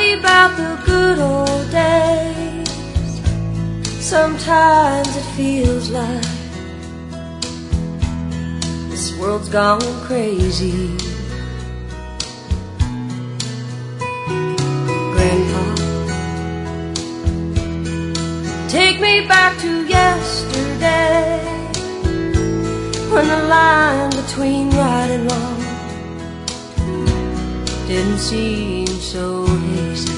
me about the good old days. Sometimes it feels like this world's gone crazy. Grandpa, take me back to yesterday, when the line between right and wrong didn't seem so hazy.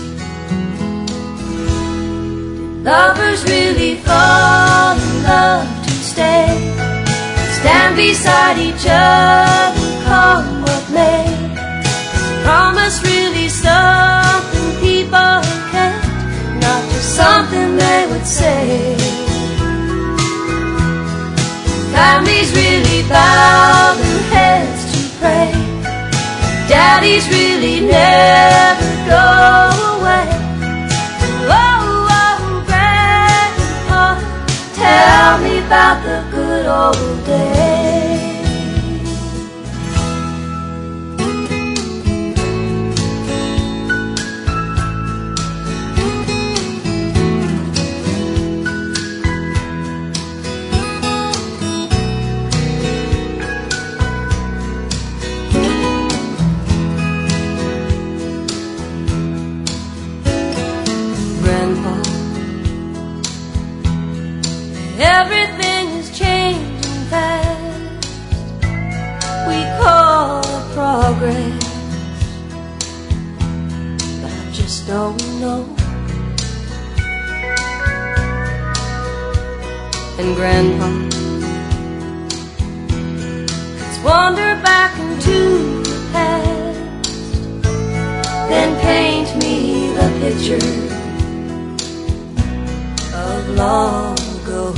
Did lovers really fall in love to stay, stand beside each other, come what may? Is promise really something people kept, not just something they would say? Families really bow their heads to pray, daddies really never go away. Oh, oh, Grandpa, tell me about the good old days. Everything is changing fast, we call it progress, but I just don't know. And Grandpa, let's wander back into the past, then paint me the picture of long ago.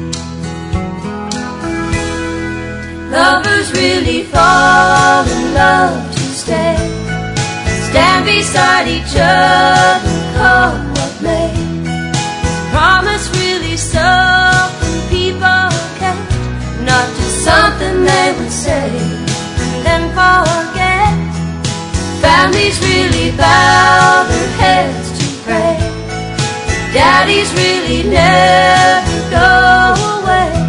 Lovers really fall in love to stay, stand beside each other, come what may? Is promise really something people kept, not just something they would say and then forget? Families really bow their heads to pray, daddies really never go away.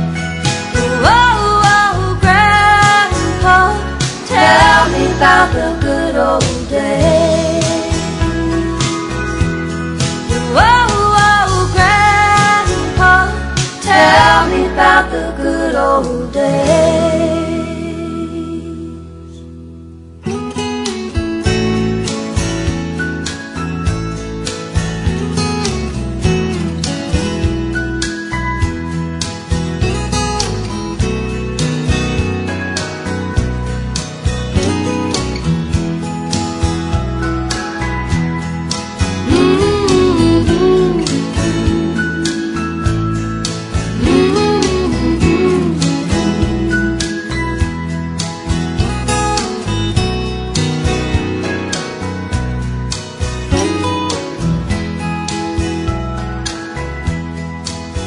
Tell me about the good old days. Oh, oh, Grandpa, tell me about the good old days.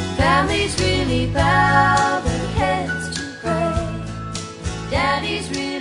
Families really bow their heads to pray, daddies really